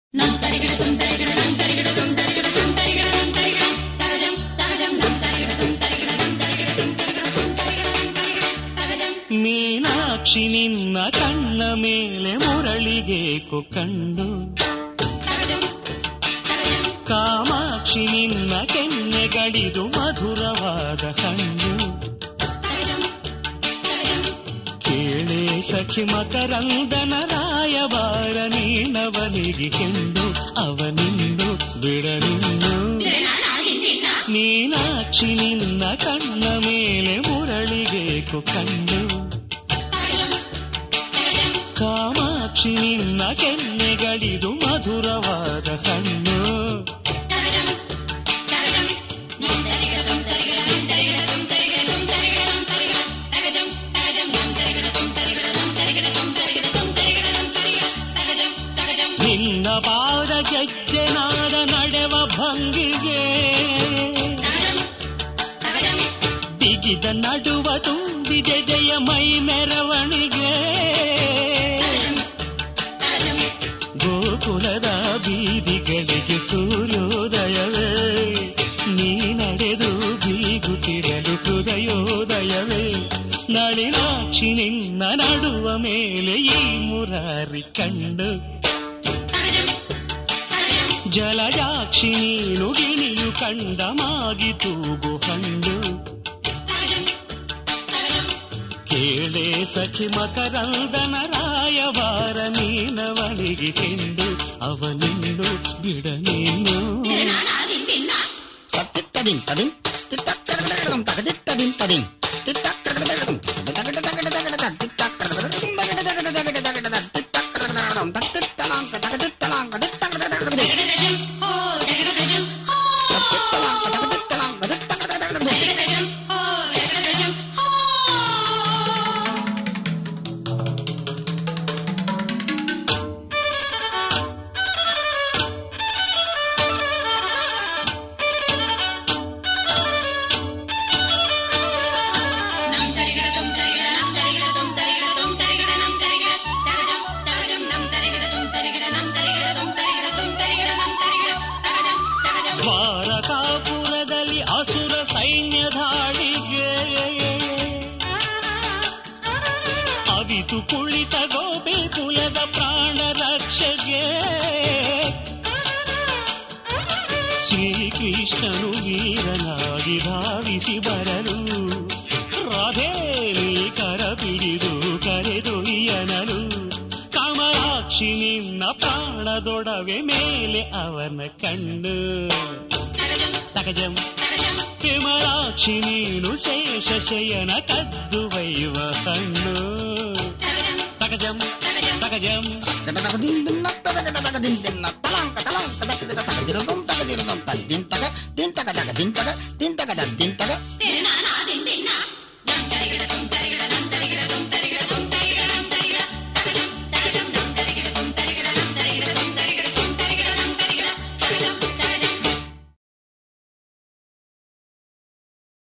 ಮೀನಾಕ್ಷಿ ನಿನ್ನ ಕಣ್ಣ ಮೇಲೆ ಮುರಳಿಗೇಕು ಕಂಡು, ಕಾಮಾಕ್ಷಿ ನಿನ್ನ ಕೆನ್ನೆಗಳಿದು ಮಧುರವಾದ ಹಣ್ಣು. ಕೇಳೆ ಸಖಿ ಮಕರಂದನ ರಾಯಬಾರ ನೀನವನಿಗೆ ಕೆಂದು, ಅವನಿಂದು ಬಿಡನಿಂದು. ಮೀನಾಕ್ಷಿ ನಿನ್ನ ಕಣ್ಣ ಮೇಲೆ ಮುರಳಿಗೇಕು ಕಂಡು, ಕಾಮಾಕ್ಷಿ ನಿನ್ನ ಕೆನ್ನೆಗಳಿದು ಮಧುರವಾದ ಹಣ್ಣು. ನಿನ್ನ ಪಾದ ಗೆಜ್ಜೆನಾದ ನಡೆವ ಭಂಗಿಗೆ, ಬಿಗಿದ ನಡುವ ತುಂಬಿದೆದೆಯ ಮೈ ಮೆರವಣಿಗೆ. ಗೋಕುಲದ ಬೀದಿಗಳಿಗೆ ಸೂರ್ಯೋದಯವೇ, ನೀ ನಡೆದು ಬೀಗುತ್ತಿರಲು ಹೃದಯೋದಯವೇ. ನಳಿನಾಕ್ಷಿ ನಿನ್ನ ನಡುವ ಮೇಲೆ ಈ ಮುರಾರಿ ಕಂಡು, ಜಲಜಾಕ್ಷಿ ನೀನು ಗಿಣಿಯು ಕಂಡ ಮಾಗಿ ತೂಗು ಹಂಡು. ಕೇಳೆ ಸಖಿ ಮಕರಂದನ ರಾಯವಾರ ನೀನವನಿಗೆ ಕೆಂಡು, ಅವನಿಂದು ಬಿಡನೇನು. ದ್ವಾರಕಾಪುರದಲ್ಲಿ ಅಸುರ ಸೈನ್ಯ ಧಾಳಿಗೆ, ಅವಿತು ಕುಳಿತ ಗೋಪಿ ಕುಲದ ಪ್ರಾಣ ರಕ್ಷೆಗೆ. ಶ್ರೀಕೃಷ್ಣನು ವೀರನಾಗಿ ಧಾವಿಸಿ ಬರಲು, ರಾಧೇವಿ ಕರ ಬಿಡಿದು ಕರೆದೊಯ್ಯನಲು. ಕಾಮರಾಕ್ಷಿ ನಿನ್ನ ಪ್ರಾಣದೊಡವೆ ಮೇಲೆ ಅವನ ಕಣ್ಣು, ತಗಜಂ. ವಿಮಲಾಕ್ಷಿ ನೀನು ಶೇಷ ಶಯನ ಕದ್ದು ಒಯ್ಯುವ ಹಣ್ಣು, ತಗಜಂ ತಗಜಂ. ದಿಂತಗ